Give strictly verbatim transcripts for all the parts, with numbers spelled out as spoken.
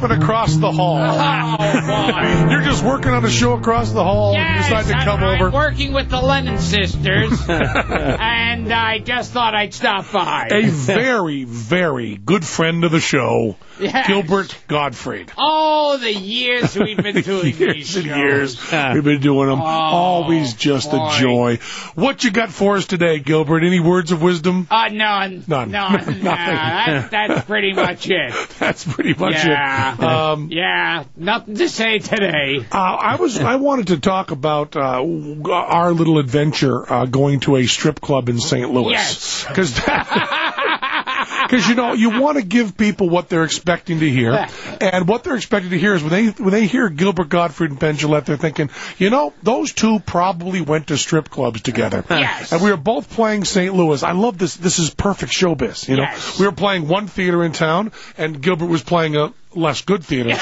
happen across the hall? Oh, boy. You're just working on a show across the hall Yes, and you decide to I'm, come I'm over? working with the Lennon sisters, and I just thought I'd stop by. A very, very good friend of the show, Yes. Gilbert Gottfried. Oh, the years we've been doing years these and shows. years we've been doing them. Oh, Always just boy. a joy. What you got for us today, Gilbert? Any words of wisdom? Uh, none. None. None. Nothing. Nah, that, that's pretty much it. That's pretty much Yeah. it. Um, Yeah, nothing to say today. Uh, I was. I wanted to talk about uh, our little adventure uh, going to a strip club in Saint Louis. Yes. Because because you know you want to give people what they're expecting to hear, and what they're expecting to hear is when they when they hear Gilbert Gottfried and Penn Jillette, they're thinking, you know, those two probably went to strip clubs together. Yes. And we were both playing Saint Louis. I love this. This is perfect showbiz. You know, Yes. we were playing one theater in town, and Gilbert was playing a less good theater.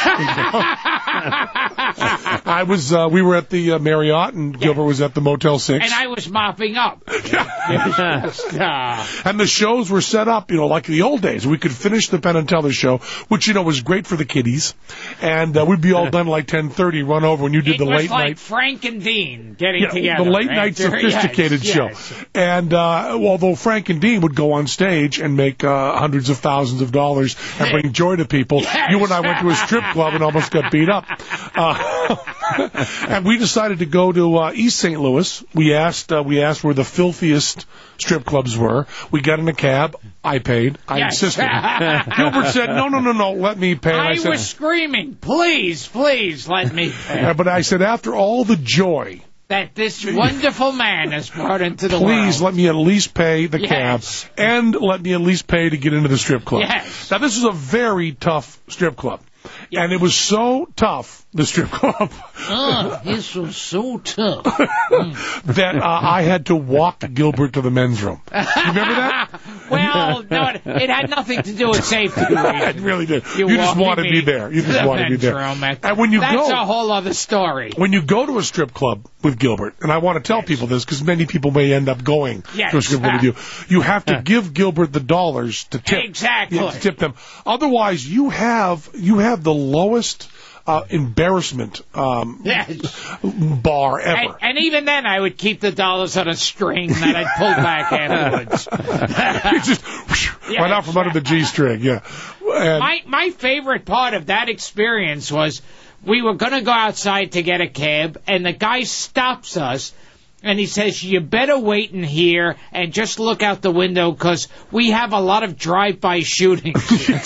I was. Uh, we were at the uh, Marriott, and Gilbert was at the Motel Six. And I was mopping up. Just, uh, And the shows were set up, you know, like the old days. We could finish the Penn and Teller show, which, you know, was great for the kiddies. And uh, we'd be all done like ten thirty, run over when you did it the was late like night. Frank and Dean getting Yeah, together. the late night after- sophisticated yes, show. yes. And uh, although Frank and Dean would go on stage and make uh, hundreds of thousands of dollars and bring joy to people, Yes. you and I went to a strip club and almost got beat up. Uh, and we decided to go to uh, East Saint Louis. We asked, uh, we asked where the filthiest strip clubs were. We got in a cab. I paid. I Yes. insisted. Gilbert said, "No, no, no, no. Let me pay." And I, said, was screaming, please, please let me pay. Uh, but I said, after all the joy, that this wonderful man has brought into the world. please let me at least pay the Yes. cab and let me at least pay to get into the strip club. Yes. Now, this is a very tough strip club. And it was so tough, the strip club, Oh, this was so tough. that uh, I had to walk Gilbert to the men's room. You remember that? Well, no, it, it had nothing to do with safety. It really did. You, just walked wanted me me there. You to just the wanted me men's there. room. That- And when you That's go, a whole other story. when you go to a strip club with Gilbert, and I want to tell people this because many people may end up going Yes. to a strip club with you, you have to give Gilbert the dollars to tip. Exactly. Yeah, to tip them. Otherwise, you have you have the lowest uh, embarrassment um, Yes. bar ever. And, and even then, I would keep the dollars on a string that I'd pull back afterwards. It's just whoosh, Yeah. right out from under the G string. Yeah. And My my favorite part of that experience was we were going to go outside to get a cab, and the guy stops us, and he says, you better wait in here and just look out the window because we have a lot of drive-by shootings.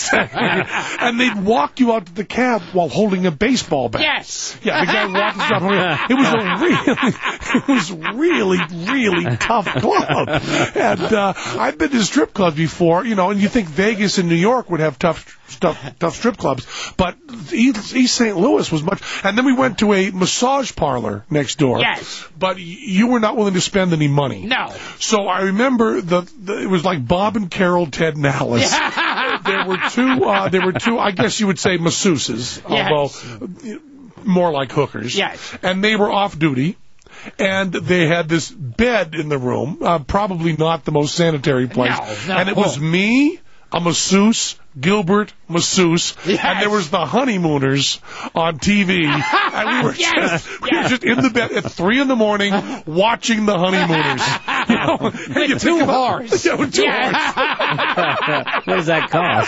and they'd walk you out to the cab while holding a baseball bat. Yes. Yeah, the guy walked us out. holding- It was a really, it was really, really tough club. And uh, I've been to strip clubs before, you know, and you think Vegas and New York would have tough, tough, tough strip clubs, but East, East Saint Louis was much. And then we went to a massage parlor next door. Yes. But you were not willing to spend any money. No. So I remember the, the it was like Bob and Carol, Ted and Alice. There were two. Uh, there were two. I guess you would say masseuses, Yes. although more like hookers. Yes. And they were off duty, and they had this bed in the room, uh, probably not the most sanitary place. No, no. And it was me, a masseuse, Gilbert, masseuse, Yes. and there was the honeymooners on T V, and we were Yes, just we were yes. just in the bed at three in the morning watching the honeymooners. You know, and With you two think about- whores. Yeah, with two Yeah. whores. What does that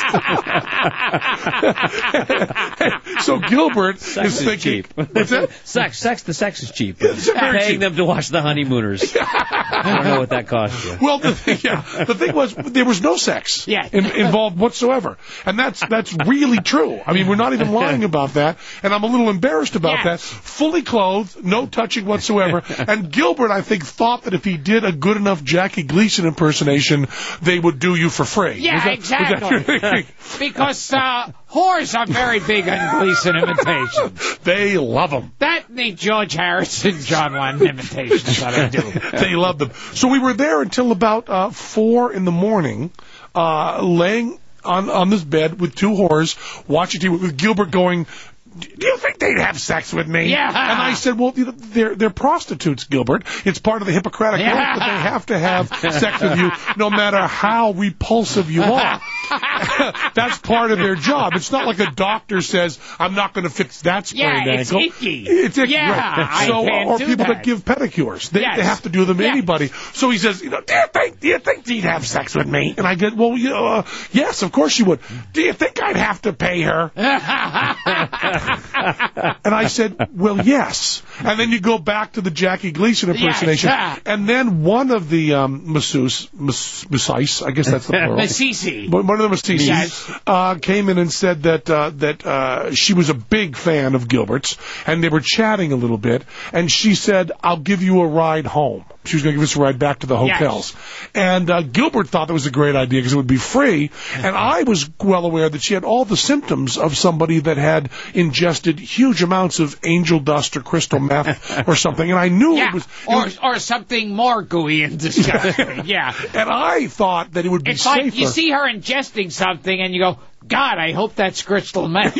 cost? So Gilbert Sex is is thinking, cheap. what's that? Sex, sex, the sex is cheap. It's very Paying cheap. them to watch the honeymooners. I don't know what that cost you. Well, the thing, yeah, the thing was there was no sex Yeah. in, involved whatsoever, and that's that's really true. I mean, we're not even lying about that, and I'm a little embarrassed about Yes. that. Fully clothed, no touching whatsoever, and Gilbert, I think, thought that if he did a good enough Jackie Gleason impersonation, they would do you for free. Yeah, Was that- was that your exactly. thinking? Because uh, whores are very big on Gleason imitations. They love them. That and the George Harrison, John Lennon imitations that I do. They loved them. So we were there until about uh, four in the morning, uh, laying on on this bed with two whores, watching T V with Gilbert going, do you think they'd have sex with me? Yeah. And I said, well, you know, they're, they're prostitutes, Gilbert. It's part of the Hippocratic Yeah. oath that they have to have sex with you no matter how repulsive you are. That's part of their job. It's not like a doctor says, I'm not going to fix that sprained Yeah, it's ankle. icky. It's icky, Yeah, right. I So, can't or do people that. that. give pedicures. They, Yes. they have to do them to Yes. anybody. So he says, you know, do you think, do you think she'd have sex with me? And I go, well, you know, uh, yes, of course she would. Do you think I'd have to pay her? And I said, well, yes. And then you go back to the Jackie Gleason impersonation. Yes. And then one of the um, masseuse, mas- masseuse, I guess that's the plural. Massisi. One of the masseuses Yes. uh, came in and said that uh, that uh, she was a big fan of Gilbert's, and they were chatting a little bit, and she said, I'll give you a ride home. She was going to give us a ride back to the hotels. Yes. And uh, Gilbert thought that was a great idea because it would be free, and I was well aware that she had all the symptoms of somebody that had ingested huge amounts of angel dust or crystal meth or something, and I knew Yeah. it was... It or, was or something more gooey and disgusting. Yeah. And I thought that it would be It's safer. like you see her ingesting something and you go, God, I hope that's crystal meth.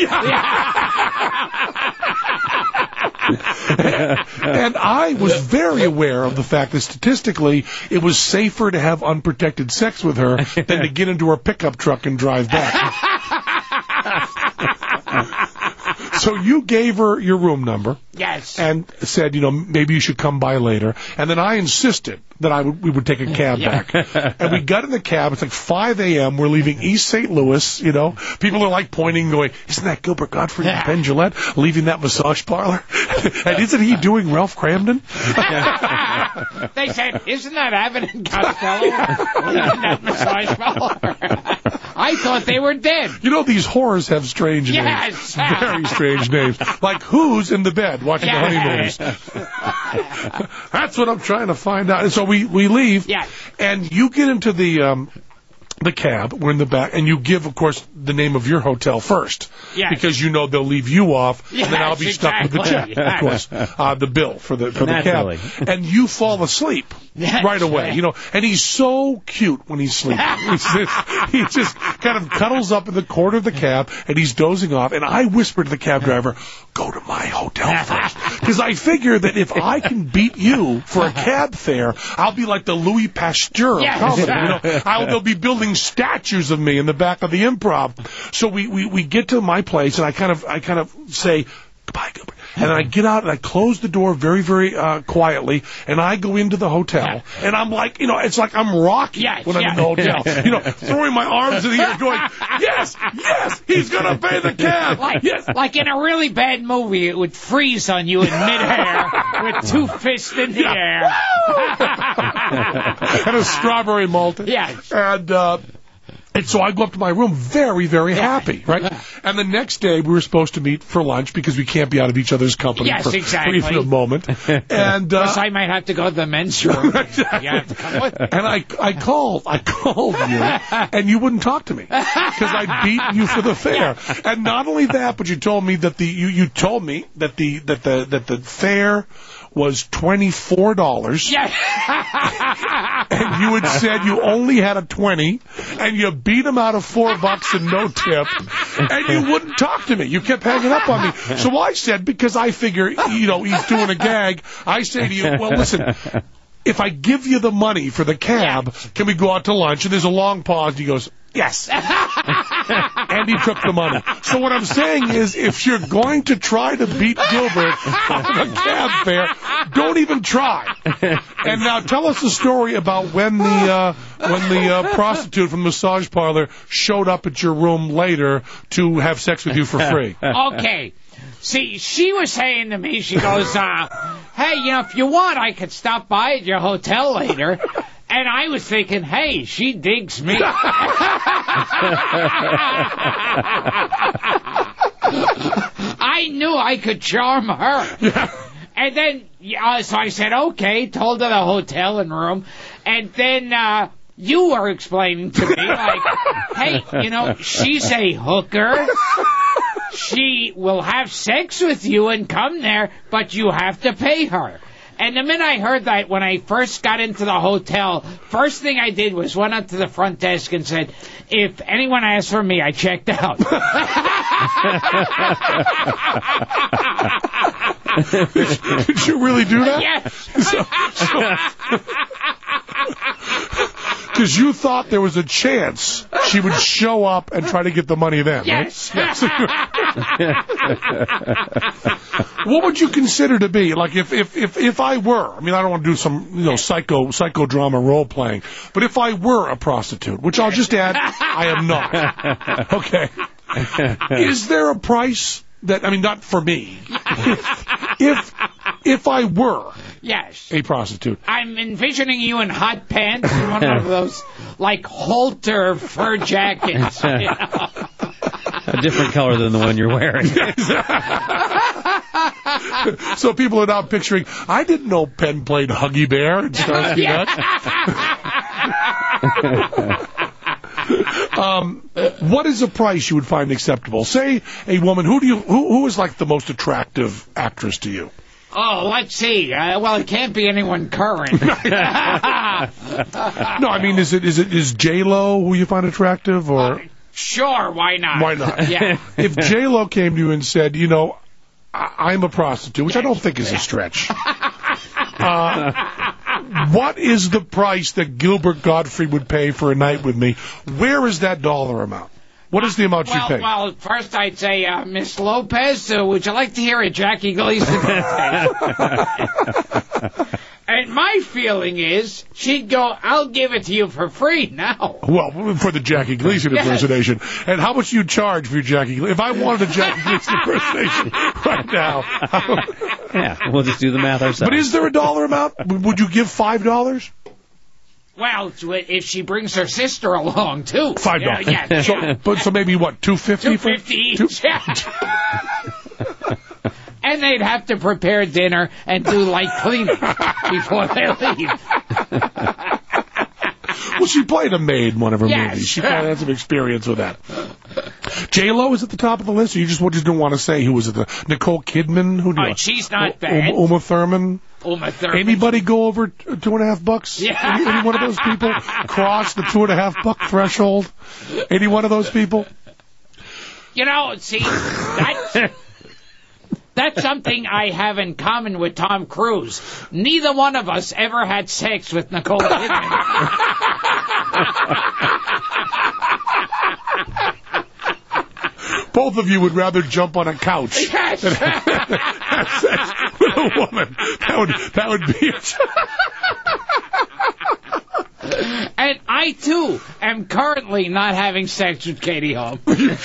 And I was very aware of the fact that statistically it was safer to have unprotected sex with her than to get into her pickup truck and drive back. So you gave her your room number. Yes. And said, you know, maybe you should come by later. And then I insisted that I would, we would take a cab Yeah. back. And we got in the cab. It's like five a.m. We're leaving East Saint Louis, you know. People are like pointing, going, isn't that Gilbert Gottfried and Penn Jillette leaving that massage parlor? And isn't he doing Ralph Cramden? They said, isn't that Abbott and Costello leaving that massage parlor? I thought they were dead. You know, these whores have strange Yes. names. Very strange names. Like who's in the bed watching Yes. the honeymooners? That's what I'm trying to find out. And so we, we leave, Yeah. and you get into the um, the cab. We're in the back, and you give, of course, the name of your hotel first. Yes. Because you know they'll leave you off, and then Yes, I'll be stuck with the check, exactly. of course, uh, the bill for the for Naturally. the cab. And you fall asleep Yes. right away, you know. And he's so cute when he's sleeping. He's just, he just kind of cuddles up in the corner of the cab, and he's dozing off. And I whisper to the cab driver, "Go to my hotel first," because I figure that if I can beat you for a cab fare, I'll be like the Louis Pasteur of Yes. comedy. You know, I'll, they'll be building statues of me in the back of the Improv. So we, we, we get to my place, and I kind of I kind of say, "Goodbye, Gilbert." And then I get out and I close the door very, very uh, quietly, and I go into the hotel, and I'm like, you know, it's like I'm Rocky Yes, when I'm yes. in the hotel, you know, throwing my arms in the air, going, "Yes, yes, he's gonna pay the cab." Like, Yes. like in a really bad movie, it would freeze on you in midair with two fists in the air. And a strawberry malted. Yes. And, uh, and so I go up to my room very, very happy, right? And the next day we were supposed to meet for lunch because we can't be out of each other's company Yes, for, for exactly. even a moment. And uh, Plus, I might have to go to the men's room. You have to come with me. and I, I called, I called you, and you wouldn't talk to me because I'd beaten you for the fare. And not only that, but you told me that the you, you told me that the that the that the fare was twenty-four dollars. Yeah. And you had said you only had a twenty, and you beat him out of four bucks and no tip, and you wouldn't talk to me. You kept hanging up on me. So I said, because I figure, you know, he's doing a gag, I say to you, well, listen, if I give you the money for the cab, can we go out to lunch? And there's a long pause, and he goes, yes. And he took the money. So what I'm saying is, if you're going to try to beat Gilbert on a cab fare, don't even try. And now tell us the story about when the uh, when the uh, prostitute from the massage parlor showed up at your room later to have sex with you for free. Okay. See, she was saying to me, she goes, uh, hey, you know, if you want, I could stop by at your hotel later. And I was thinking, hey, she digs me. I knew I could charm her. Yeah. And then, uh, so I said, okay, told her the hotel and room. And then uh, you were explaining to me, like, hey, you know, she's a hooker. She will have sex with you and come there, but you have to pay her. And the minute I heard that, when I first got into the hotel, first thing I did was went up to the front desk and said, if anyone asked for me, I checked out. Did you really do that? Yes. Because you thought there was a chance she would show up and try to get the money then, yes. right? What would you consider to be, like, if, if, if, if I were, I mean, I don't want to do some, you know, psycho, psychodrama role-playing, but if I were a prostitute, which I'll just add, I am not. Okay. Is there a price that, I mean, not for me, if, if I were yes. a prostitute? I'm envisioning you in hot pants and one of those, like, halter fur jackets, you know? A different color than the one you're wearing. So people are now picturing, I didn't know Penn played Huggy Bear in Starsky Hutch. um, what is a price you would find acceptable? Say a woman, who do you, who, who is like the most attractive actress to you? Oh, let's see. Uh, well, it can't be anyone current. No, I mean, is it is it is J-Lo who you find attractive, or? Uh, sure, why not? Why not? Yeah. If J-Lo came to you and said, you know, I- I'm a prostitute, which I don't think is a stretch. Uh, what is the price that Gilbert Gottfried would pay for a night with me? Where is that dollar amount? What is the amount well, you pay? Well, first I'd say, uh, Miss Lopez, uh, would you like to hear a Jackie Gleason? And my feeling is, she'd go, I'll give it to you for free now. Well, for the Jackie Gleason Yes. impersonation. And how much do you charge for your Jackie Gleason? If I wanted a Jackie Gleason impersonation right now. Yeah, we'll just do the math ourselves. But is there a dollar amount? Would you give five dollars? Well, if she brings her sister along, too. Five Yeah, dollars. yeah, So, yeah. but, so maybe, what, two fifty? Two fifty each. Yeah. And they'd have to prepare dinner and do light cleaning before they leave. Well, she played a maid in one of her Yes. movies. She kind of had some experience with that. J-Lo is at the top of the list, or you just, just didn't want to say who was at the... Nicole Kidman? Who do you Oh, want? she's not U- bad. Um, Uma Thurman? Uma Thurman. Anybody go over t- two and a half bucks? Yeah. Any, any one of those people cross the two and a half buck threshold? Any one of those people? You know, see, that's, that's something I have in common with Tom Cruise. Neither one of us ever had sex with Nicole Kidman. Both of you would rather jump on a couch Yes. than have sex with a woman. That would, that would be it. And I, too, am currently not having sex with Katie Holmes.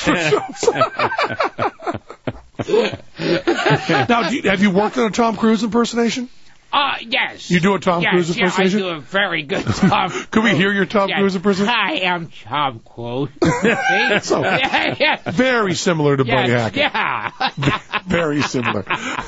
Now, do you, have you worked on a Tom Cruise impersonation? Uh, yes. You do a Tom yes, Cruise impersonation? Yeah, I do a very good Tom Could we hear your Tom yes. Cruise impersonation? Hi, I'm Tom Cruise. See? So, yeah, yeah. very similar to Buddy Yes, Hackett. yeah. Very similar.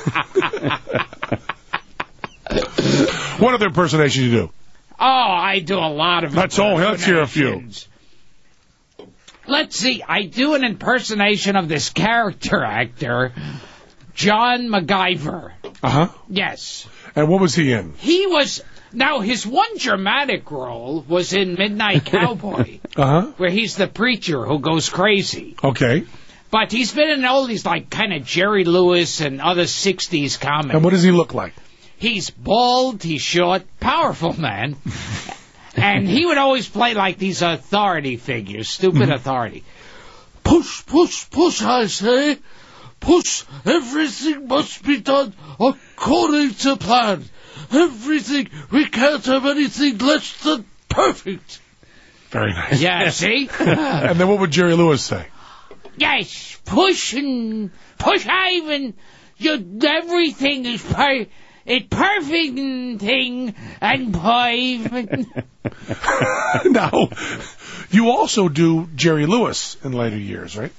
What other impersonation you do? Oh, I do a lot of That's all. Let's hear a few. impersonations. Let's see. I do an impersonation of this character actor, John MacGyver. Uh-huh. Yes. And what was he in? He was... Now, his one dramatic role was in Midnight Cowboy, Uh-huh. where he's the preacher who goes crazy. Okay. But he's been in all these, like, kind of Jerry Lewis and other sixties comedies. And what does he look like? He's bald, he's short, powerful man. And he would always play like these authority figures, stupid Mm-hmm. authority. Push, push, push, I say. Push. Everything must be done according to plan. Everything. We can't have anything less than perfect. Very nice. Yeah, see? And then what would Jerry Lewis say? Yes, push and push, Ivan. You, everything is per, it's perfect and thing and private. Now, you also do Jerry Lewis in later years, right?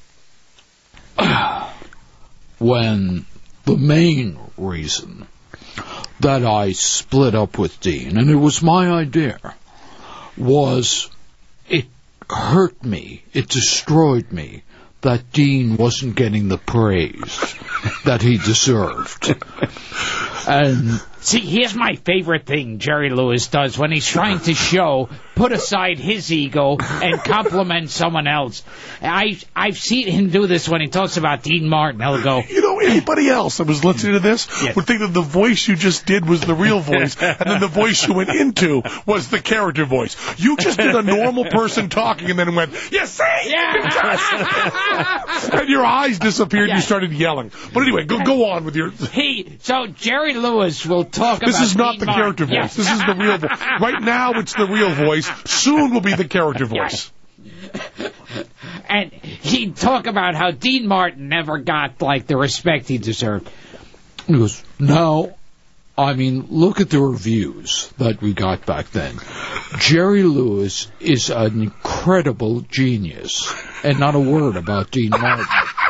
When the main reason that I split up with Dean, and it was my idea, was it hurt me, it destroyed me, that Dean wasn't getting the praise that he deserved. And See, here's my favorite thing Jerry Lewis does when he's trying to show, put aside his ego and compliment someone else. I, I've seen him do this when he talks about Dean Martin. He'll go, You know, anybody else that was listening to this Yes. would think that the voice you just did was the real voice, and then the voice you went into was the character voice. You just did a normal person talking and then went, you see? yeah. And your eyes disappeared and you Yes. started yelling. But anyway, go go on with your... He, so Jerry Lewis will talk This about is not Dean the Martin. character voice. Yes. This is the real voice. Right now, it's the real voice. Soon will be the character voice. And he'd talk about how Dean Martin never got, like, the respect he deserved. He goes, now, I mean, look at the reviews that we got back then. Jerry Lewis is an incredible genius, and not a word about Dean Martin.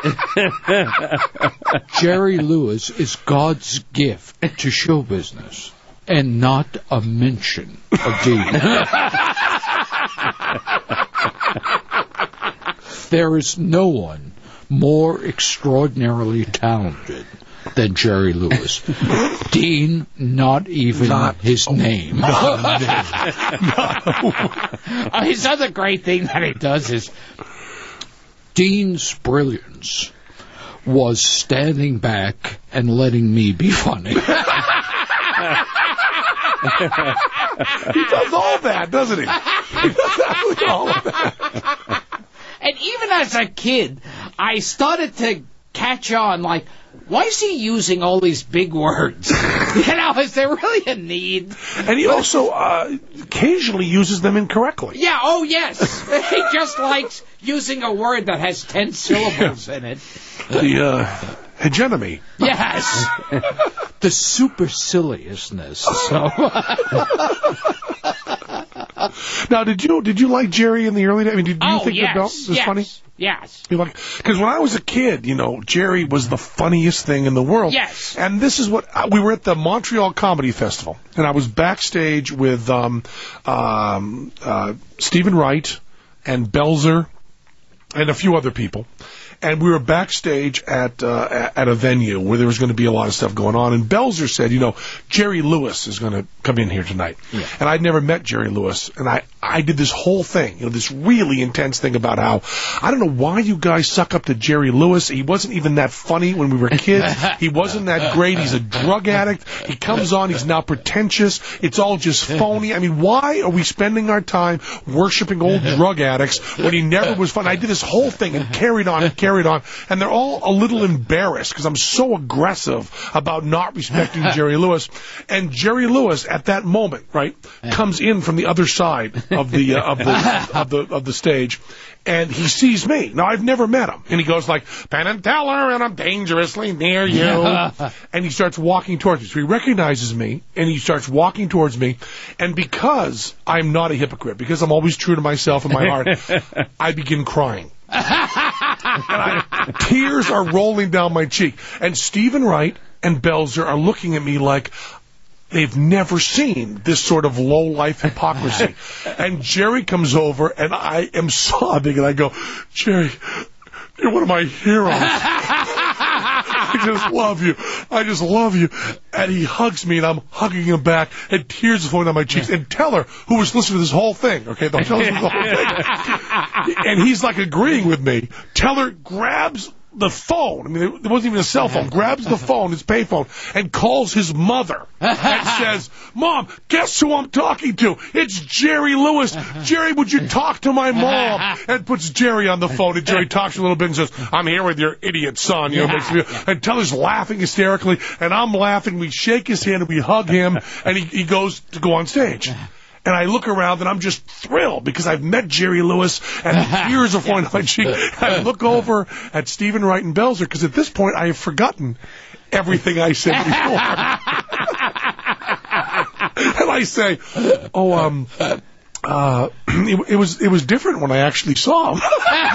Jerry Lewis is God's gift to show business, and not a mention of Dean. There is no one more extraordinarily talented than Jerry Lewis. Dean, not even Not his name. Uh, his other great thing that he does is, Dean's brilliance was standing back and letting me be funny. He does all that, doesn't he? He does absolutely all of that. and even as a kid, I started to catch on, like, why is he using all these big words? You know, is there really a need? And he also uh, occasionally uses them incorrectly. Yeah, oh yes. He just likes using a word that has ten syllables in it. The uh, hegemony. Yes. The superciliousness. So. Now, did you did you like Jerry in the early days? I mean, did you oh, think yes, the belt was yes, funny? Yes. Because when I was a kid, you know, Jerry was the funniest thing in the world. Yes. And this is what we were at the Montreal Comedy Festival, and I was backstage with um, um, uh, Stephen Wright and Belzer and a few other people. And we were backstage at uh, at a venue where there was going to be a lot of stuff going on. And Belzer said, you know, Jerry Lewis is going to come in here tonight. Yeah. And I'd never met Jerry Lewis. And I, I did this whole thing, you know, this really intense thing about how, I don't know why you guys suck up to Jerry Lewis. He wasn't even that funny when we were kids. He wasn't that great. He's a drug addict. He comes on. He's now pretentious. It's all just phony. I mean, why are we spending our time worshiping old drug addicts when he never was fun? I did this whole thing and carried on and carried on, and they're all a little embarrassed because I'm so aggressive about not respecting Jerry Lewis. And Jerry Lewis, at that moment, right, comes in from the other side of the uh, of the of the of the stage, and he sees me. Now, I've never met him, and he goes like, "Penn and Teller, and I'm dangerously near you," and he starts walking towards me. So he recognizes me, and he starts walking towards me, and because I'm not a hypocrite, because I'm always true to myself and my heart, I begin crying. And I, tears are rolling down my cheek. And Stephen Wright and Belzer are looking at me like they've never seen this sort of low-life hypocrisy. And Jerry comes over, and I am sobbing, and I go, "Jerry, you're one of my heroes. I just love you. I just love you." And he hugs me, and I'm hugging him back, and tears are flowing down my cheeks. And Teller, who was listening to this whole thing, okay, the whole thing, and he's like agreeing with me. Teller grabs the phone. I mean, there wasn't even a cell phone. Grabs the phone, his payphone, and calls his mother and says, "Mom, guess who I'm talking to? It's Jerry Lewis. Jerry, would you talk to my mom?" And puts Jerry on the phone, and Jerry talks a little bit and says, "I'm here with your idiot son." You know, makes me, and Teller's laughing hysterically, and I'm laughing. We shake his hand and we hug him, and he, he goes to go on stage. And I look around, and I'm just thrilled because I've met Jerry Lewis, and the tears are flowing down my cheek. I look over at Stephen Wright and Belzer because at this point I have forgotten everything I said before. And I say, "Oh, um, uh, it, it was it was different when I actually saw him."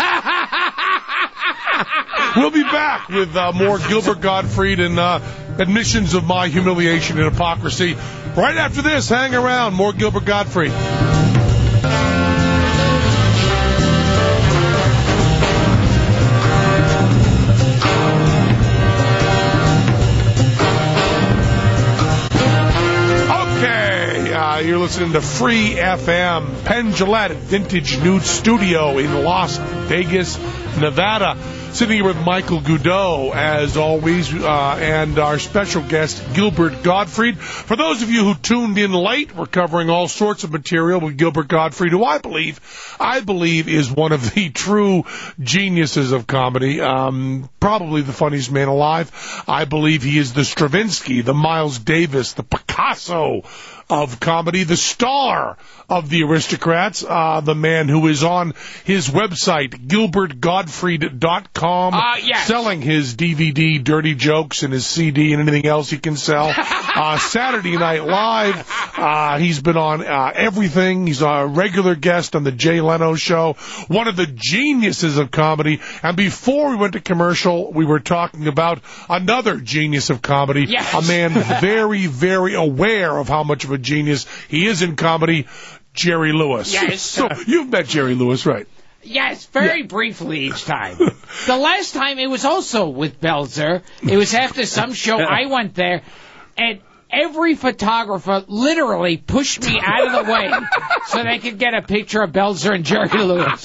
We'll be back with uh, more Gilbert Gottfried and uh, admissions of my humiliation and hypocrisy. Right after this, hang around. More Gilbert Gottfried. Uh, you're listening to Free F M. Penn Jillette at Vintage Nude Studio in Las Vegas, Nevada. Sitting here with Michael Goudot, as always, uh, and our special guest, Gilbert Gottfried. For those of you who tuned in late, we're covering all sorts of material with Gilbert Gottfried, who I believe, I believe is one of the true geniuses of comedy, um, probably the funniest man alive. I believe he is the Stravinsky, the Miles Davis, the Picasso of comedy, the star of the Aristocrats, uh, the man who is on his website, Gilbert Gottfried dot com, uh, yes. selling his D V D, Dirty Jokes, and his C D and anything else he can sell. uh, Saturday Night Live, uh, he's been on uh, everything. He's a regular guest on the Jay Leno Show, one of the geniuses of comedy. And before we went to commercial, we were talking about another genius of comedy, yes. a man very, very aware of how much of a genius he is in comedy, Jerry Lewis. Yes. So you've met Jerry Lewis, right? Yes, very yeah. briefly each time. The last time it was also with Belzer. It was after some show. I went there, and every photographer literally pushed me out of the way so they could get a picture of Belzer and Jerry Lewis.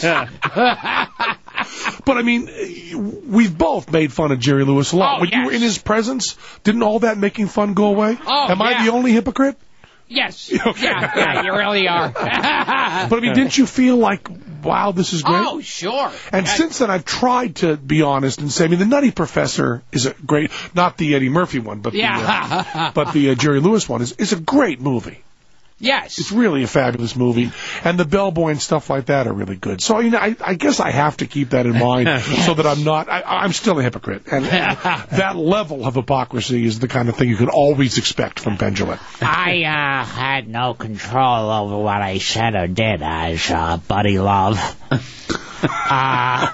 But, I mean, we've both made fun of Jerry Lewis a lot. Oh, when yes. you were in his presence, didn't all that making fun go away? Oh, Am yeah. I the only hypocrite? Yes. Okay. Yeah, yeah, you really are. But, I mean, didn't you feel like, wow, this is great? Oh, sure. And I, since then, I've tried to be honest and say, I mean, The Nutty Professor is a great, not the Eddie Murphy one, but yeah. the, uh, but the uh, Jerry Lewis one is, is a great movie. Yes. It's really a fabulous movie, and the bellboy and stuff like that are really good. So, you know, I, I guess I have to keep that in mind so that I'm not, I, I'm still a hypocrite. And, and that level of hypocrisy is the kind of thing you can always expect from Penn Jillette. I uh, had no control over what I said or did as uh, Buddy Love. uh,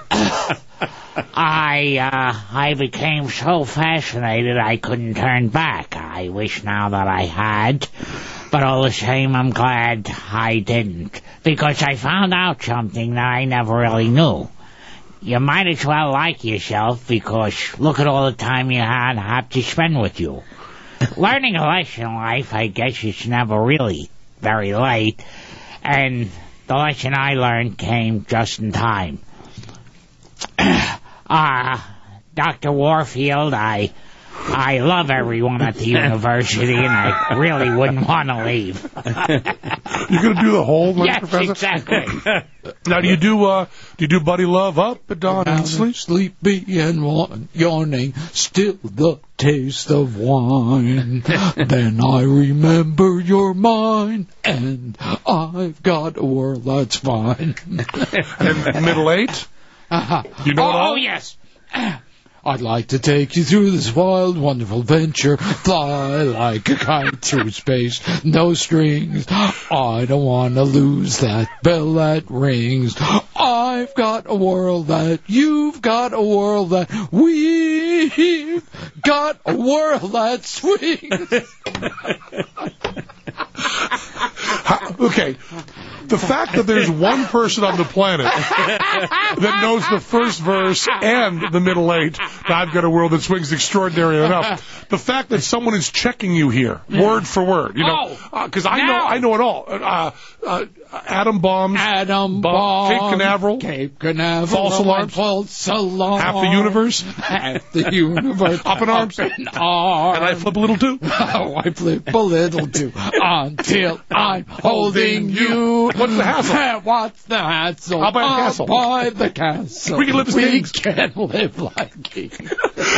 I uh, I became so fascinated I couldn't turn back. I wish now that I had. But all the same, I'm glad I didn't, because I found out something that I never really knew. You might as well like yourself, because look at all the time you had have to spend with you. Learning a lesson in life, I guess it's never really very late, and the lesson I learned came just in time. uh, Doctor Warfield, I... I love everyone at the university, and I really wouldn't want to leave. You're going to do the whole one, yes, Professor? exactly. Now, do you do uh, do you do Buddy Love up at dawn and sleep? Sleepy and wa- yawning, still the taste of wine. Then I remember you're mine, and I've got a world that's fine. And middle eight? Uh-huh. You know oh, it all? oh, yes. I'd like to take you through this wild, wonderful venture. Fly like a kite through space, no strings. I don't want to lose that bell that rings. I've got a world that you've got a world that we've got a world that swings. Okay, the fact that there's one person on the planet that knows the first verse and the middle eight, I've got a world that swings, extraordinary enough. The fact that someone is checking you here, word for word, you know, because oh, uh, I know I know it all. Uh, uh, atom bombs, Atom bomb, bomb, Cape Canaveral, Cape Canaveral, false alarms, false alarm, half the universe, half the universe, up in arms, up in arms, and I flip a little too. Oh, I flip a little too until I'm holding you. What's the hassle? What's the hassle? I'll buy the castle. I'll buy the castle. We can live as we kings. can live like kings.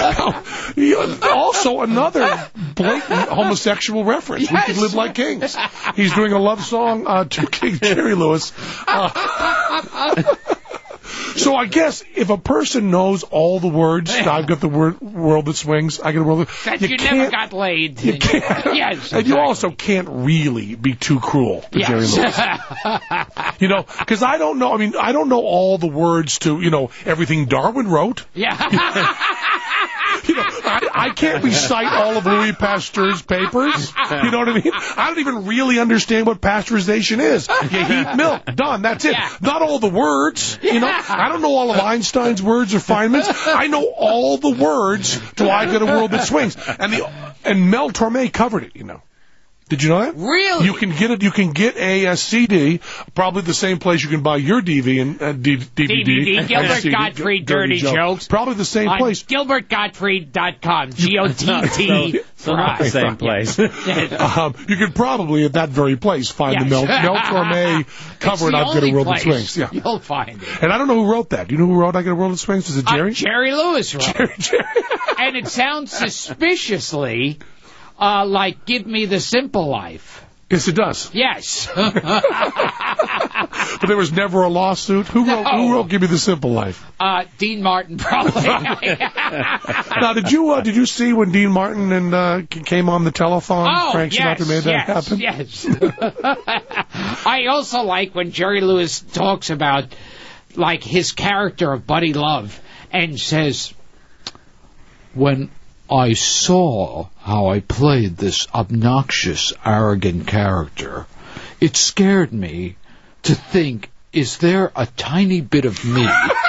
Also, another blatant homosexual reference. Yes. We can live like kings. He's doing a love song uh, to King Jerry Lewis. Uh, so I guess if a person knows all the words, I've got the word world that swings, I got a world That you, you can't, never got laid. You can't, yes, and exactly. you also can't really be too cruel to yes. Jerry Lewis. You know, because I don't know. I mean, I don't know all the words to you know everything Darwin wrote. Yeah. You know, I, I can't recite all of Louis Pasteur's papers. You know what I mean? I don't even really understand what pasteurization is. You heat milk, done, that's it. Yeah. Not all the words, you know. I don't know all of Einstein's words or Feynman's. I know all the words to I Got a World That Swings. And the and Mel Torme covered it, you know. Did you know that? Really? You can get it. You can get a, a C D, probably the same place you can buy your D V and uh, D- D V D. D V D, Gilbert C D, Gottfried Dirty Joke. Jokes. Probably the same on place. Gilbert Gottfried dot com. G O T T. So not the same place. um, you could probably at that very place find Yes. the Mel, Mel Torme cover and I've Got a World in Swings. Yeah. You'll find it. And I don't know who wrote that. Do you know who wrote I Got a World in Swings? Was it Jerry? Uh, Jerry Lewis wrote Jerry, Jerry. And it sounds suspiciously uh, like Give Me the Simple Life. Yes, it does. Yes. But there was never a lawsuit. Who wrote, No. who wrote Give Me the Simple Life? Uh, Dean Martin, probably. Now, did you uh, did you see when Dean Martin and uh, came on the telephone? Oh, Frank yes, Sinatra made that yes, happen. yes. I also like when Jerry Lewis talks about, like, his character of Buddy Love and says, When I saw how I played this obnoxious, arrogant character, it scared me to think, is there a tiny bit of me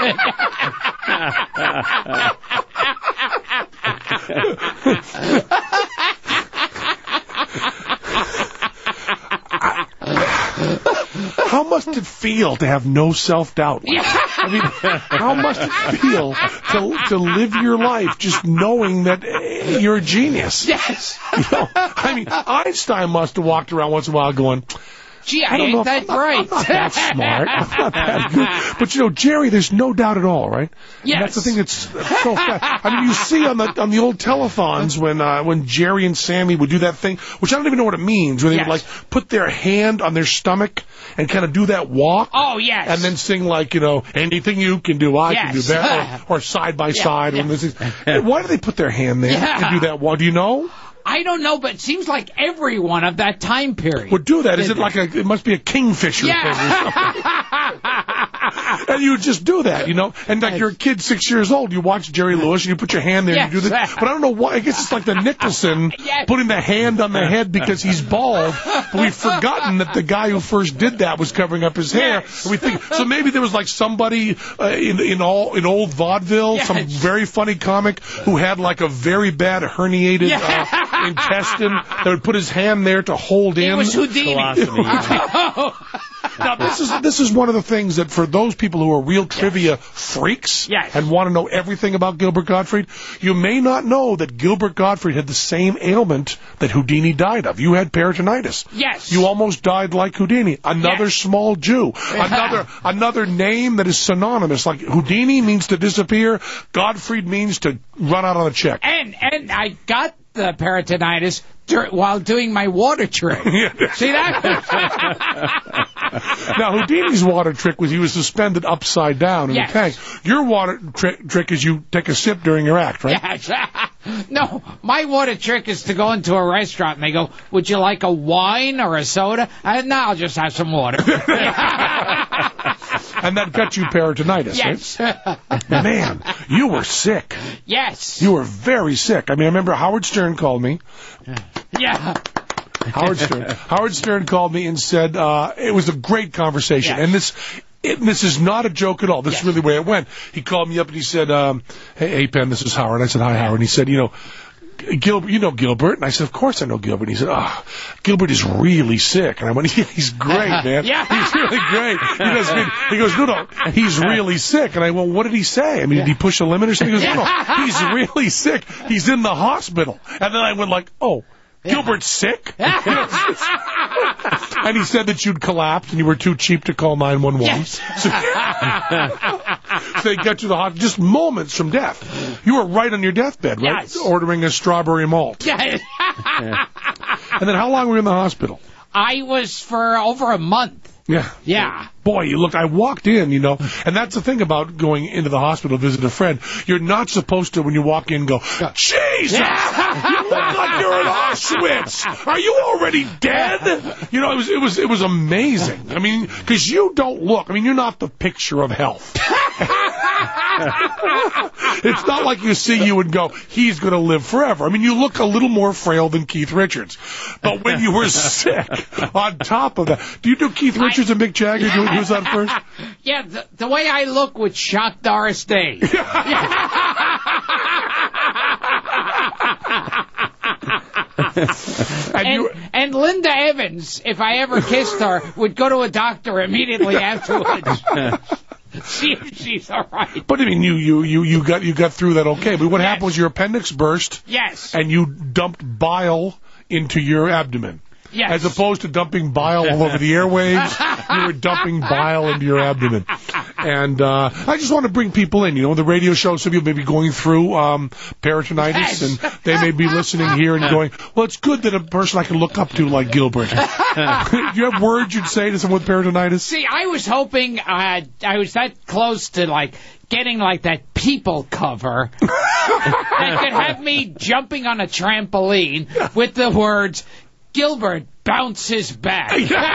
How must it feel to have no self-doubt? I mean, how must it feel to to live your life just knowing that uh, you're a genius? yes. You know, I mean, Einstein must have walked around once in a while going, Gee, I, I don't ain't know if that I'm not, bright. I'm not that smart. I'm not that good. But, you know, Jerry, there's no doubt at all, right? Yes. And that's the thing that's so fast. I mean, you see on the on the old telephones when uh, when Jerry and Sammy would do that thing, which I don't even know what it means, where they Yes. would, like, put their hand on their stomach and kind of do that walk. Oh, yes. And then sing, like, you know, anything you can do, I can do Yes. that. Or, or side by Yeah, side. yeah. When this is, why do they put their hand there Yeah. and do that walk? Do you know? I don't know, but it seems like everyone of that time period Would do that. Is it like a, it must be a kingfisher thing or something. Yeah. And you would just do that, you know? And like you're a kid six years old, you watch Jerry Lewis and you put your hand there and you do Yes. that. But I don't know why. I guess it's like the Nicholson Yes. putting the hand on the head because he's bald. But we've forgotten that the guy who first did that was covering up his hair. Yes. And we think, so maybe there was like somebody uh, in, in, all, in old vaudeville, Yes. some very funny comic who had like a very bad herniated uh, intestine that would put his hand there to hold It in. was Houdini. Colostomy. Now, this is this is one of the things that for those people who are real trivia freaks Yes. and want to know everything about Gilbert Gottfried, you may not know that Gilbert Gottfried had the same ailment that Houdini died of. You had peritonitis. Yes. You almost died like Houdini. Another Yes. small Jew. Another another name that is synonymous. Like Houdini means to disappear. Gottfried means to run out on a check. And and I got the peritonitis dur- while doing my water trick. See that? Now, Houdini's water trick was he was suspended upside down in Yes. a tank. Your water tri- trick is you take a sip during your act, right? Yes. No, my water trick is to go into a restaurant and they go, would you like a wine or a soda? And no, I'll just have some water. And that got you peritonitis, Yes. right? Man, you were sick. Yes. You were very sick. I mean, I remember Howard Stern called me. Yeah. Howard Stern. Howard Stern called me and said uh, it was a great conversation. Yes. And this it, this is not a joke at all. This Yes. is really the way it went. He called me up and he said, um, hey, hey, Penn, this is Howard. I said, hi, Howard. And he said, you know, Gilbert, you know Gilbert? And I said, of course I know Gilbert. And he said, oh, Gilbert is really sick. And I went, yeah, he's great, man. Yeah. He's really great. He goes, he goes, no, no, he's really sick. And I went, what did he say? I mean, did he push a limit or something? He goes, no, no, he's really sick. He's in the hospital. And then I went like, oh, Gilbert's sick? And he said that you'd collapsed and you were too cheap to call nine one one. Yes. So, so they got you to the hospital just moments from death. You were right on your deathbed, right? Yes. Ordering a strawberry malt. Yeah. And then how long were you in the hospital? I was for over a month. Yeah. Yeah. Boy, you looked, I walked in, you know, and that's the thing about going into the hospital to visit a friend. You're not supposed to, when you walk in, go, Jesus! You look like you're in Auschwitz! Are you already dead? You know, it was, it was, it was amazing. I mean, because you don't look, I mean, you're not the picture of health. It's not like you see you and go, he's going to live forever. I mean, you look a little more frail than Keith Richards. But when you were sick, on top of that, do you do Keith Richards and Mick Jagger? Do who's on first? Yeah, the, the way I look would shock Doris Day. and, you, And, and Linda Evans, if I ever kissed her, would go to a doctor immediately afterwards. See if she's all right. but I mean, you, you, you, you got you got through that okay. But what Yes. happened was your appendix burst, Yes. and you dumped bile into your abdomen. Yes. As opposed to dumping bile all over the airwaves, you were dumping bile into your abdomen. And uh, I just want to bring people in. You know, the radio show, some people may be going through um, peritonitis, Yes. and they may be listening here and going, well, it's good that a person I can look up to like Gilbert. Do you have words you'd say to someone with peritonitis? See, I was hoping uh, I was that close to, like, getting, like, that People cover that could have me jumping on a trampoline with the words, Gilbert bounces back.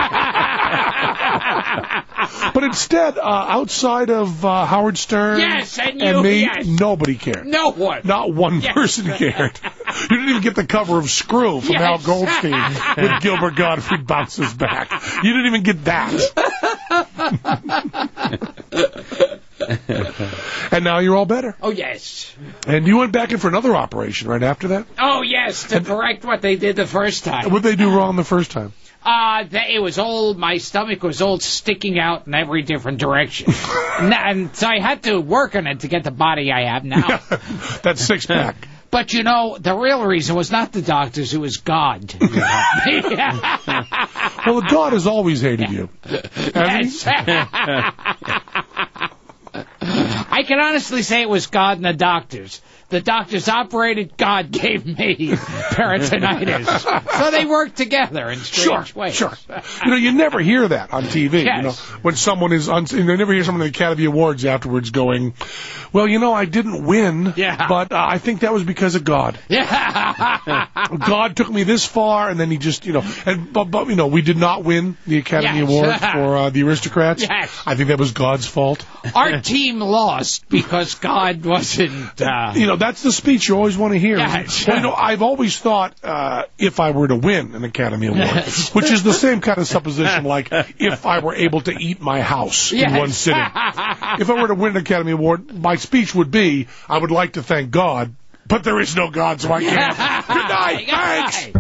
But instead, uh, outside of uh, Howard Stern Yes, and you, me, yes. nobody cared. No one. Not one Yes. person cared. You didn't even get the cover of Screw from Yes. Al Goldstein with Gilbert Gottfried bounces back. You didn't even get that. And now you're all better. Oh, yes. And you went back in for another operation right after that? Oh, yes, to correct what they did the first time. What did they do wrong the first time? Uh, they, it was all, my stomach was all sticking out in every different direction. and, and so I had to work on it to get the body I have now. That six pack. But, you know, the real reason was not the doctors, it was God. Yeah. Well, God has always hated you. Hasn't he? Yes. I can honestly say it was God and the doctors. The doctors operated, God gave me peritonitis. So they worked together in strange Sure, ways. sure. You know, you never hear that on T V. Yes. You know, when someone is, on, you never hear someone at the Academy Awards afterwards going, well, you know, I didn't win, Yeah. but uh, I think that was because of God. Yeah. God took me this far, and then he just, you know, and but, but you know, we did not win the Academy Yes. Award for uh, the Aristocrats. Yes. I think that was God's fault. Our team lost because God wasn't... Uh, You know, that's the speech you always want to hear. Yes. Well, you know, I've always thought uh, if I were to win an Academy Award, Yes. which is the same kind of supposition like if I were able to eat my house Yes. in one sitting. If I were to win an Academy Award, my speech would be, I would like to thank God, but there is no God, so I can't. Good night. Thanks.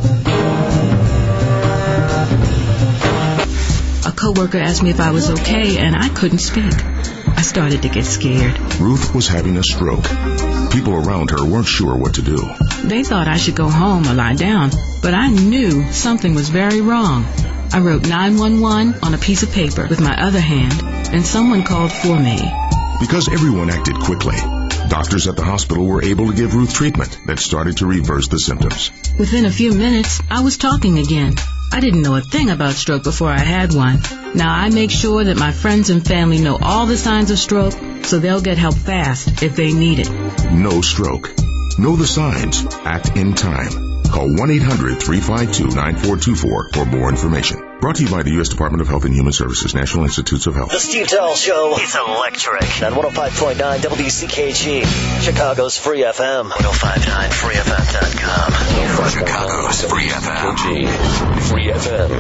A coworker asked me if I was okay, and I couldn't speak. I started to get scared. Ruth was having a stroke. People around her weren't sure what to do. They thought I should go home or lie down, but I knew something was very wrong. I wrote nine one one on a piece of paper with my other hand, and someone called for me. Because everyone acted quickly, doctors at the hospital were able to give Ruth treatment that started to reverse the symptoms. Within a few minutes, I was talking again. I didn't know a thing about stroke before I had one. Now I make sure that my friends and family know all the signs of stroke, so they'll get help fast if they need it. No stroke. Know the signs. Act in time. Call one eight hundred three five two nine four two four for more information. Brought to you by the U S Department of Health and Human Services, National Institutes of Health. The Steve Tell Show is electric on one oh five point nine W C K G, Chicago's Free F M, one oh five point nine free f m dot com. Chicago's Free F M. Free F M.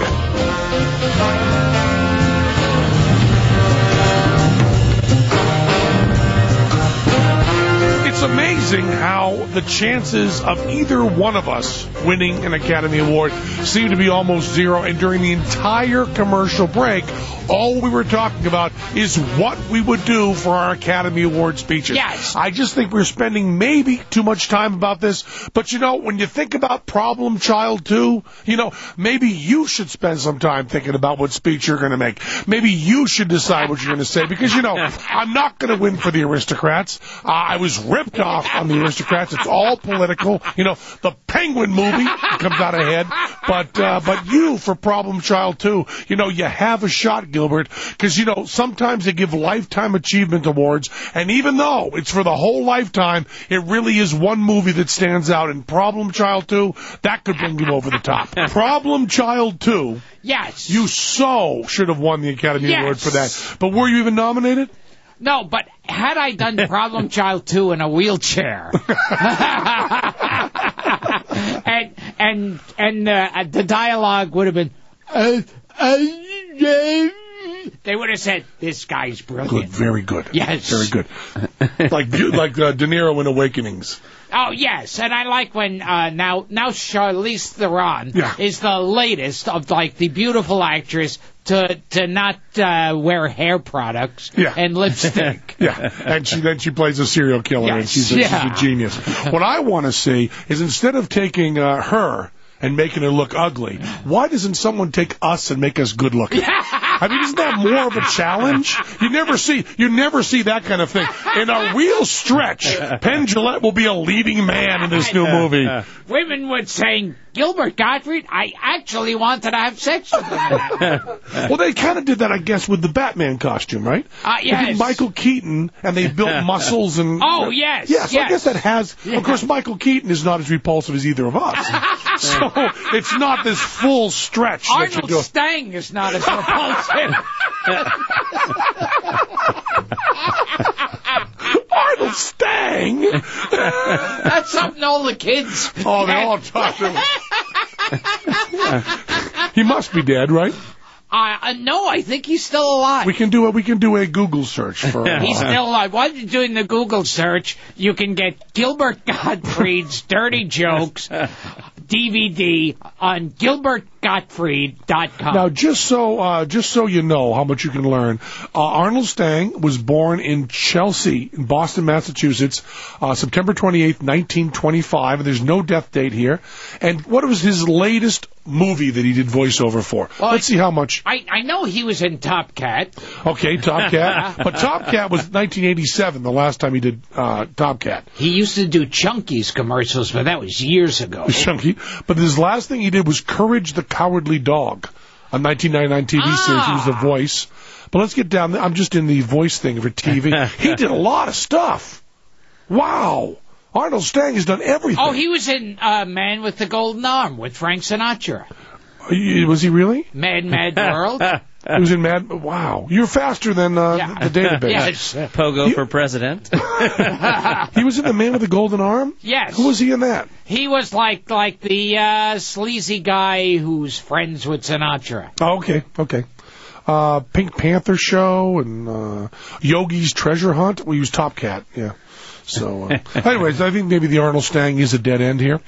It's amazing how the chances of either one of us winning an Academy Award seem to be almost zero. And during the entire commercial break, all we were talking about is what we would do for our Academy Award speeches. Yes. I just think we're spending maybe too much time about this. But, you know, when you think about Problem Child two, you know, maybe you should spend some time thinking about what speech you're going to make. Maybe you should decide what you're going to say. Because, you know, I'm not going to win for the Aristocrats. Uh, I was ripped off on the Aristocrats. It's all political. You know, the Penguin movie comes out ahead. But, uh, but you, for Problem Child two, you know, you have a shot, Gilbert, because, you know, sometimes they give Lifetime Achievement Awards, and even though it's for the whole lifetime, it really is one movie that stands out, and Problem Child two, that could bring you over the top. Problem Child two, Yes. you so should have won the Academy Yes. Award for that. But were you even nominated? No, but had I done Problem Child two in a wheelchair, and and and uh, the dialogue would have been, uh, uh, They would have said, this guy's brilliant. Good, very good. Yes. Very good. like like uh, De Niro in Awakenings. Oh, yes, and I like when uh, now now Charlize Theron Yeah. is the latest of, like, the beautiful actress to to not uh, wear hair products Yeah. and lipstick. Yeah, and she then she plays a serial killer, and Yes, she's a, yeah. she's a genius. What I want to see is instead of taking uh, her and making her look ugly, why doesn't someone take us and make us good looking? I mean, isn't that more of a challenge? You never see you never see that kind of thing. In a real stretch, Penn Jillette will be a leading man in this new movie. Women would say, Gilbert Gottfried, I actually wanted to have sex with him. Well, they kind of did that, I guess, with the Batman costume, right? Uh, They yes. did Michael Keaton, and they built muscles and... Oh, yes, Yeah, so I yes. guess that has... Of course, Michael Keaton is not as repulsive as either of us. So it's not this full stretch that you Arnold do. Stang is not as repulsive. Arnold Stang! That's something all the kids... Oh, they all talk to him. He must be dead, right? Uh, uh, no, I think he's still alive. We can do a we can do a Google search for. Uh, He's still alive. While you're doing the Google search, you can get Gilbert Gottfried's Dirty Jokes D V D on Gilbert Gottfried dot com. Now, just so uh, just so you know how much you can learn, uh, Arnold Stang was born in Chelsea, in Boston, Massachusetts, uh, September twenty-eighth, nineteen twenty-five. And there's no death date here. And what was his latest movie that he did voiceover for? Well, Let's see how much. I, I know he was in Top Cat. Okay, Top Cat. But Top Cat was nineteen eighty-seven, the last time he did uh, Top Cat. He used to do Chunky's commercials, but that was years ago. Chunky. But his last thing he did was Courage the Cowardly Dog, a nineteen ninety-nine T V Ah. series. He was the voice. But let's get down there. I'm just in the voice thing for T V. He did a lot of stuff. Wow. Arnold Stang has done everything. Oh, he was in uh, Man with the Golden Arm with Frank Sinatra. He- Was he really? Mad Mad World. He was in Mad... Wow. You're faster than uh, Yeah. the database. Yes. Pogo You- for president. He was in The Man with the Golden Arm? Yes. Who was he in that? He was like like the uh, sleazy guy who's friends with Sinatra. Oh, okay, okay. Uh, Pink Panther Show and uh, Yogi's Treasure Hunt. Well, he was Top Cat, yeah. So, uh, anyways, I think maybe the Arnold Stang is a dead end here.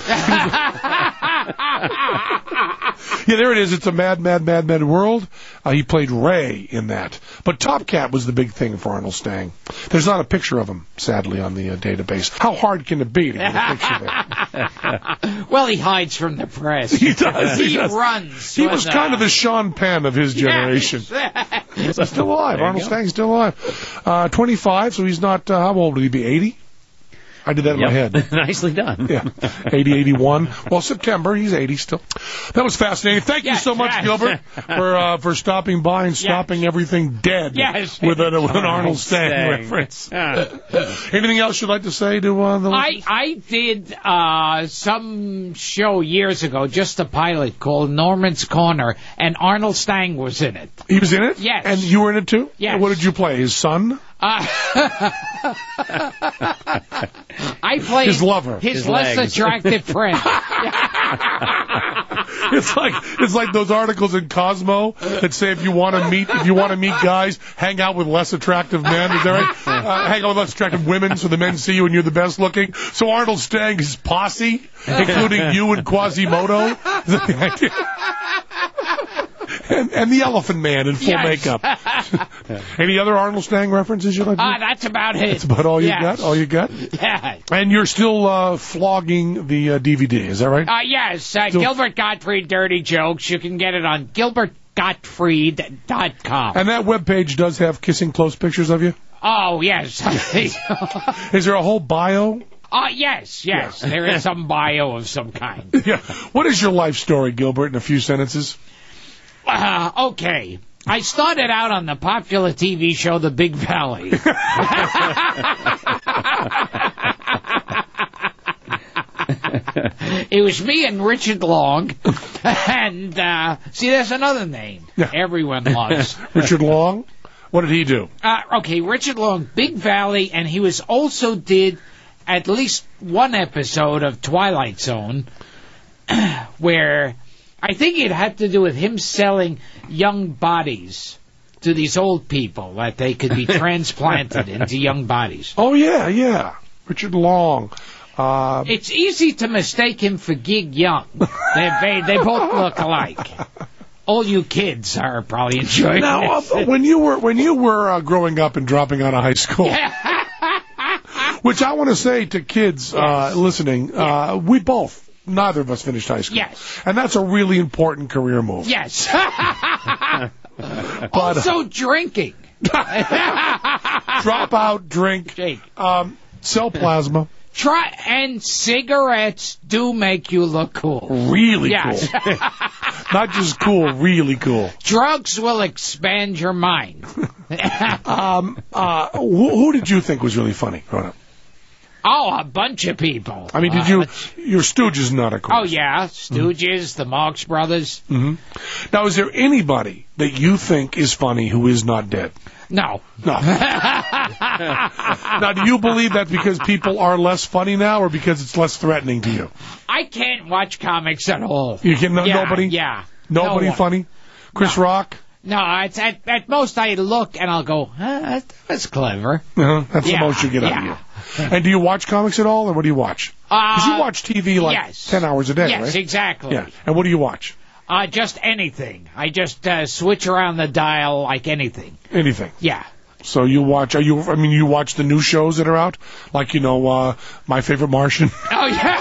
Yeah, there it is. It's a mad, mad, mad, mad world. Uh, he played Ray in that. But Top Cat was the big thing for Arnold Stang. There's not a picture of him, sadly, on the uh, database. How hard can it be to get a picture there? Well, he hides from the press. He does. He, He, does. runs. He when, was kind uh, of the Sean Penn of his generation. Yes. He's still alive. There you Arnold go. Stang's still alive. Uh, twenty-five, so he's not, uh, how old would he be? eighty? I did that in my head. Nicely done. Yeah, eighty, eighty-one. Well, September, he's eighty still. That was fascinating. Thank you Yes, so much, yes. Gilbert, for uh, for stopping by and stopping everything dead Yes. with, a, with an Arnold Stang, Stang. reference. Anything else you'd like to say to uh, the I listeners? I did uh, some show years ago, just a pilot called Norman's Corner, and Arnold Stang was in it. He was in it? Yes. And you were in it too? Yes. What did you play? His son? Uh, I played His lover. his, His less legs. attractive friend. It's like it's like those articles in Cosmo that say if you want to meet if you want to meet guys, hang out with less attractive men. Is that right? Uh, hang out with less attractive women so the men see you and you're the best looking. So Arnold Stang, his posse, including you and Quasimodo, is that the idea? And, and the Elephant Man in full Yes. makeup. Any other Arnold Stang references you'd like to? Ah, that's about it. That's about all you Yes. got. All you got. Yeah. And you're still uh, flogging the uh, D V D. Is that right? Uh, yes, uh, So- Gilbert Gottfried Dirty Jokes. You can get it on Gilbert Gottfried dot com. And that webpage does have kissing close pictures of you. Oh, yes. Is there a whole bio? Oh, yes, yes. There is some bio of some kind. Yeah. What is your life story, Gilbert, in a few sentences? Uh, okay. I started out on the popular T V show The Big Valley. It was me and Richard Long. And, uh, see, there's another name Yeah. everyone loves. Richard Long? What did he do? Uh, okay, Richard Long, Big Valley, and he was also did at least one episode of Twilight Zone where I think it had to do with him selling young bodies to these old people that they could be transplanted into young bodies. Oh, yeah, yeah. Richard Long. Uh, It's easy to mistake him for Gig Young. They, they, they both look alike. All you kids are probably enjoying now, this. uh, when you were when you were uh, growing up and dropping out of high school, which I want to say to kids uh, Yes. listening, uh, we both, neither of us finished high school. Yes. And that's a really important career move. Yes. But, Also drinking. drop out, drink, Jake. um, sell plasma. Try and cigarettes do make you look cool. Really Yes. cool. Not just cool, really cool. Drugs will expand your mind. Um, uh, who, who did you think was really funny growing up? Oh, a bunch of people. I mean, did Uh, you, let's- your Stooges nut, of course. Oh, yeah. Stooges, the Marx Brothers. hmm Now, is there anybody that you think is funny who is not dead? No. No. Now, do you believe that because people are less funny now, or because it's less threatening to you? I can't watch comics at all. You can no, yeah, nobody. Yeah. Nobody no one. funny. Chris No. Rock. No, it's at, at most I look and I'll go, huh, that- that's clever. Uh-huh. That's Yeah, the most you get out of yeah. you. And do you watch comics at all, or what do you watch? Because Uh, you watch T V like yes. ten hours a day, Yes, right? exactly. Yeah. And what do you watch? Uh, just anything. I just uh, switch around the dial like anything. Anything. Yeah. So you watch? Are you? I mean, you watch the new shows that are out, like you know, uh, My Favorite Martian, Oh, yeah.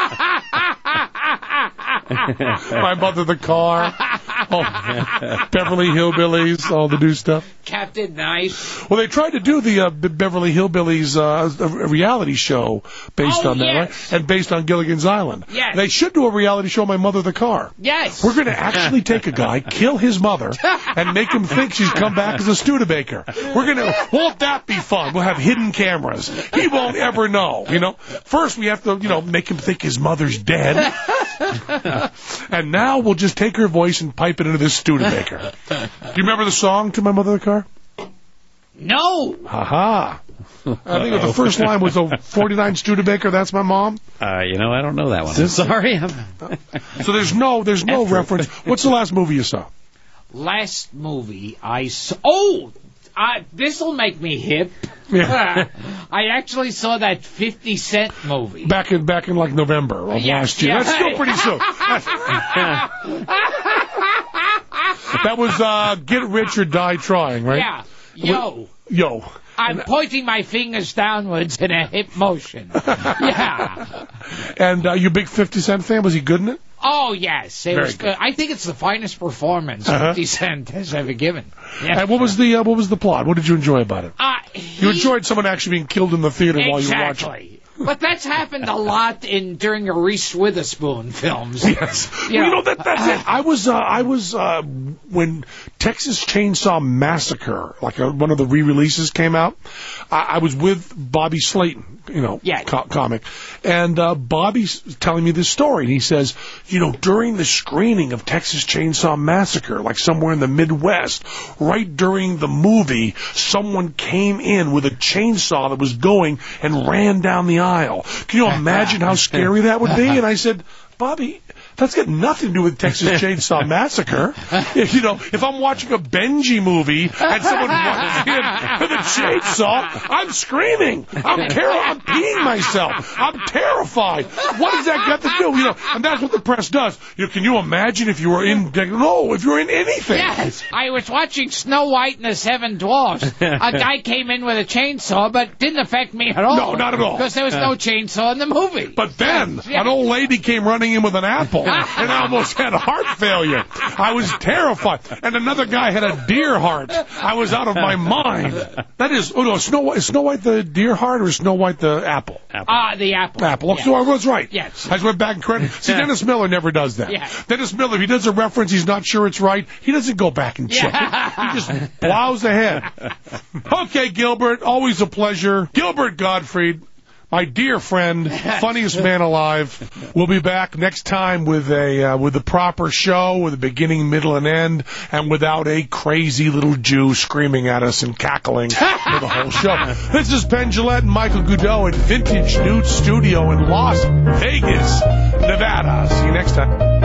My Mother the Car, oh, Beverly Hillbillies, all the new stuff. Captain Nice. Well, they tried to do the uh, Be- Beverly Hillbillies uh, a reality show based Oh, on that, yes. right? And based on Gilligan's Island. Yes. They should do a reality show, My Mother the Car. Yes. We're going to actually take a guy, kill his mother, and make him think she's come back as a Studebaker. We're going to, won't that be fun? We'll have hidden cameras. He won't ever know, you know. First, we have to, you know, make him think his mother's dead. And now we'll just take her voice and pipe it into this Studebaker. Do you remember the song to My Mother the Car? No. Ha-ha. I think the first line was a forty-nine Studebaker, that's my mom. Uh, you know, I don't know that one. I'm sorry. I'm... So there's no there's no reference. What's the last movie you saw? Last movie I saw. Oh, I, this'll make me hip. Yeah. I actually saw that fifty Cent movie. Back in back in like November of Yeah, last year. yeah. That's still pretty soon. That was uh, Get Rich or Die Trying, right? Yeah. Yo. Yo. I'm pointing my fingers downwards in a hip motion. Yeah. And uh, you a big fifty Cent fan? Was he good in it? Oh, yes. It Very was good. good. I think it's the finest performance Uh-huh. fifty Cent has ever given. Yeah. And what was the uh, what was the plot? What did you enjoy about it? Uh, You he- enjoyed someone actually being killed in the theater while you were watching. Exactly. But that's happened a lot in during the Reese Witherspoon films. Yes. You Well, you know, know that that's it. I was uh, I was uh, when Texas Chainsaw Massacre, like uh one of the re-releases came out. I, I was with Bobby Slayton, you know, Yeah. co- comic, and uh, Bobby's telling me this story. And he says, you know, during the screening of Texas Chainsaw Massacre, like somewhere in the Midwest, right during the movie, someone came in with a chainsaw that was going and ran down the aisle. Can you imagine how scary that would be? And I said, Bobby, that's got nothing to do with Texas Chainsaw Massacre. If, you know, if I'm watching a Benji movie and someone runs in with a chainsaw, I'm screaming. I'm ter- I'm peeing myself. I'm terrified. What does that got to do? You know, and that's what the press does. You know, can you imagine if you were in? No, if you were in anything. Yes, I was watching Snow White and the Seven Dwarfs. A guy came in with a chainsaw, but didn't affect me at all. No, not at all. Because there was no chainsaw in the movie. But then Yeah. an old lady came running in with an apple, and I almost had heart failure. I was terrified. And another guy had a deer heart. I was out of my mind. That is, oh no, Snow White, is Snow White the deer heart or Snow White the apple? Ah, the apple. Apple. Yeah. So I was right. Yes. I just went back and credit. See, Dennis Miller never does that. Yeah. Dennis Miller, if he does a reference, he's not sure it's right. He doesn't go back and check Yeah. it. He just plows ahead. Okay, Gilbert, always a pleasure. Gilbert Gottfried, my dear friend, funniest man alive. We'll be back next time with a uh, with the proper show, with a beginning, middle, and end, and without a crazy little Jew screaming at us and cackling for the whole show. This is Penn Jillette and Michael Goudot at Vintage Nude Studio in Las Vegas, Nevada. See you next time.